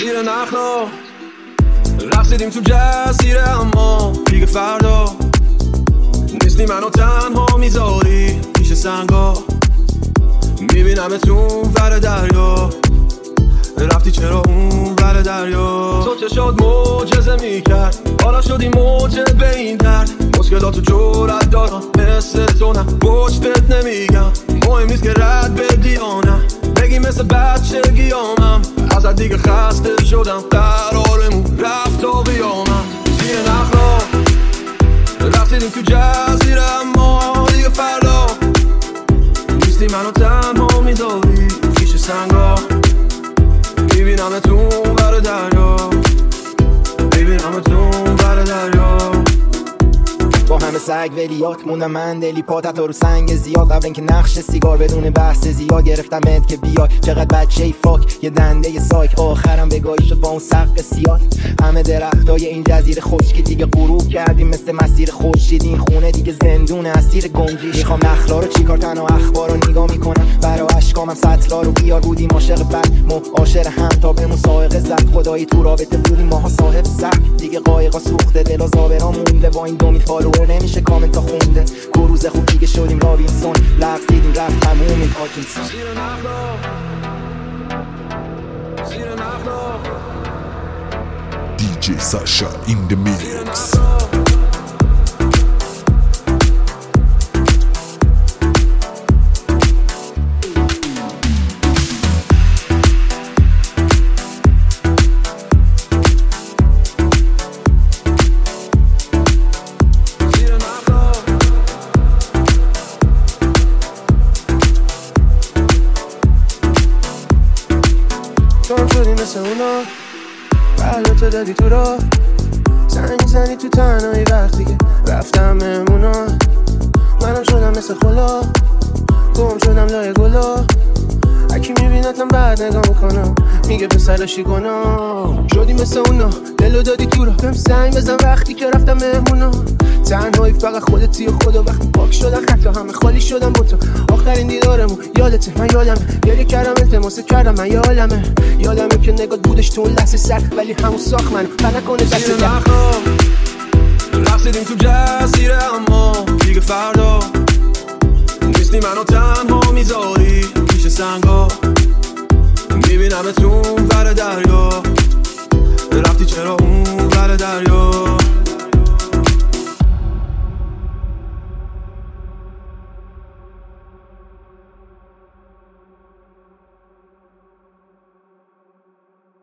زیر نخلا رقصیدیم تو جزیره، اما دیگه فردا نیستی منو تنها میذاری پیش سنگا. میبینم تو ور دریا، رفتی چرا اون ور دریا؟ تو چه شد معجزه میکرد، حالا شدی موجه به این درد. مشکلاتو جرأت دارم مثل تو نه، پشتت نمیگم. مهم نیست که رد بدی یا نه، بگی مثل بچگی آمم. ازت دیگه خسته شدم، قرارمون رفت تا بیامم. زیر نخلا رفتیدیم تو جزیره، اما دیگه فردا نیستی منو تنها میذاری پیش سنگا. میبینم تو ور دریا، میبینم تو ور دریا. با همه سگ ولیات موندم من دلی پاتت رو سنگ زیاد. قبل اینکه نقش سیگار بدون بحث زیاد گرفتمت که بیای. چقدر بچه ای فاک، یه دنده ی ساک. آخرم بگاهی شد با اون سقف سیاد. همه درختای این جزیره خشکی دیگه غروب کردیم، مثل مسیر خورشید. این خونه دیگه زندون اسیر گنجیش. میخوام نخلا رو چیکار، تنها اخبار رو نگاه میکنم. برا اشکامم سطلا رو بیار. بودیم عاشق بد معاشر هم تا به مسابقه زد. خدایی تو رابطه بودیم ماها صاحب سبک. دیگه قایقا سوخته، دل و زابرا مونده. با این دومی فالوور نمیشه کامنت ها خونده. کروز خوب دیگه شدیم رابینسون. لغز دیدیم رفت تموم این پاکینسون. زیر نخلا زیر نخلا DJ Sasha in the mix. مثل اونا قلبتو دادی تو را، زنگ زنی تو تنهایی وقتی که رفتم مهمونا. منم شدم مثل خلا، گم شدم لای گلا. اکی میبینتم بعد نگاه میکنم، میگه پسرشی گناه. شدی مثل اونا دلو دادی تو را، بهم زنگ بزن وقتی که رفتم مهمونا. تنهایی فقط خودتی و خدا. وقتی پاک شدن خطا همه خالی شدم با تو. آخرین دیدارمون یادته، من یادمه. گریه کردم التماس کردم، من یادمه که نگات بودش تو اون لحظه سر، ولی همون ساخت منو نکنه دست در. رفتیدیم تو جزیره، اما دیگه فردا نیستی منو تنها میذاری پیش سنگا. میبینم تو ور دریا، رفتی چرا اون